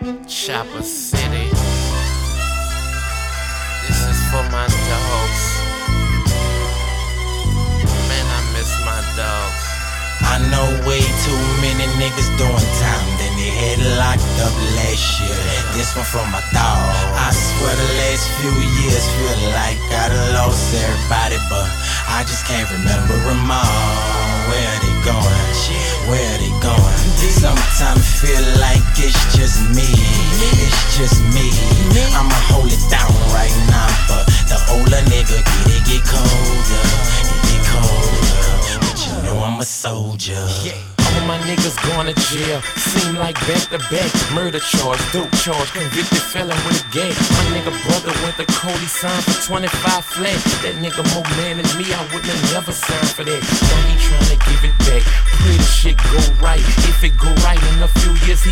Chopper City. This is for my dogs. Man, I miss my dogs. I know way too many niggas doing time than they had locked up last year. This one from my dog. I swear the last few years feel like I done lost everybody, but I just can't remember them all. Where are they going? Where are they going? Sometimes feel like it's just me. It's just me. I'ma hold it down right now, but the older nigga get colder. It get colder. But you know I'm a soldier. All my niggas going to jail. Seem like back-to-back murder charge, dope charge, convicted felon with a gang. My nigga brother went to Cody, signed for 25 flat. That nigga more man than me, I wouldn't have never signed for that. Now he tryna give it back. Pray the shit go right. If it go right in a few years, he